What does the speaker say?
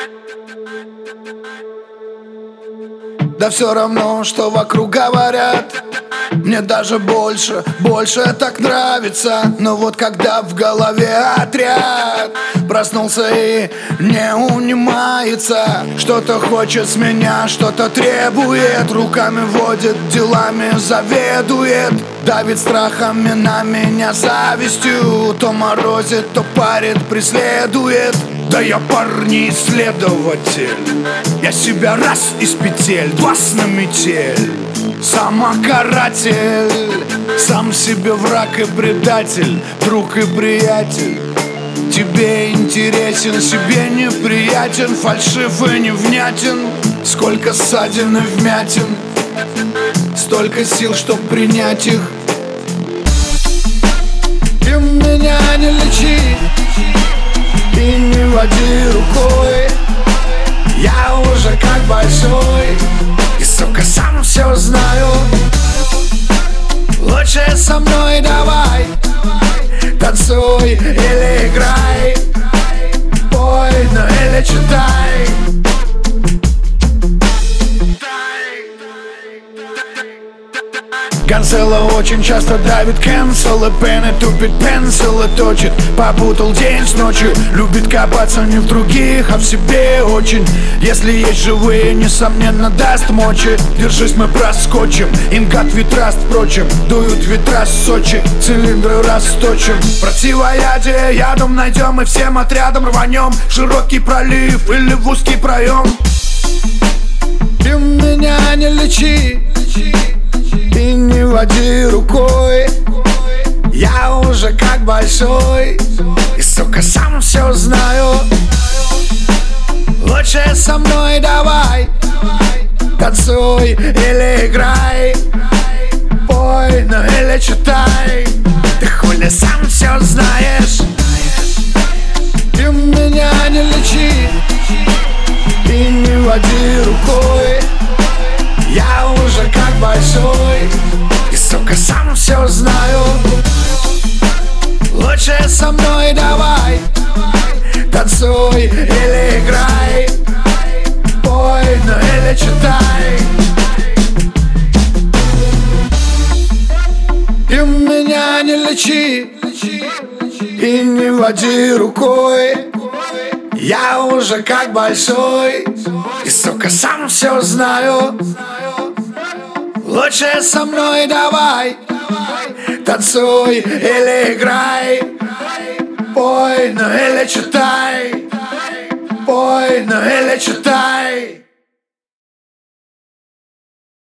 Да все равно, что вокруг говорят. Мне даже больше так нравится. Но вот когда в голове отряд проснулся и не унимается, что-то хочет с меня, что-то требует, руками водит, делами заведует, давит страхами на меня завистью, то морозит, то парит, преследует. Да я парень-исследователь, я себя раз из петель, два на метель. Самокаратель, сам себе враг и предатель, друг и приятель. Тебе интересен, себе неприятен, фальшив и невнятен. Сколько ссадин и вмятин, столько сил, чтоб принять их. Ты меня не лечи и не води рукой. Я уже как большой и, сука, сам все знаю. Лучше со мной давай, танцуй или играй, пой, ну или читай. Канцела очень часто давит кэнселы, пены тупит, пенсилы точит. Попутал день с ночью, любит копаться не в других, а в себе очень. Если есть живые, несомненно даст мочи. Держись, мы проскочим, ингат ветра, впрочем. Дуют ветра с Сочи, цилиндры расточим. Противоядие ядом найдем и всем отрядом рванем в широкий пролив или в узкий проем. Ты меня не лечи и не води рукой. Я уже как большой и, сука, сам все знаю. Лучше со мной давай, танцуй или играй, пой, ну или читай. Ты хули сам все знаешь. Ты меня не лечи и не води рукой. Я уже как большой и, сука, сам все знаю. Лучше со мной давай, танцуй или играй, пой, ну или читай. Ты меня не лечи и не води рукой. Я уже как большой и, сука, сам все знаю. Лучше со мной давай, танцуй или играй, пой, ну или читай, пой, ну или читай.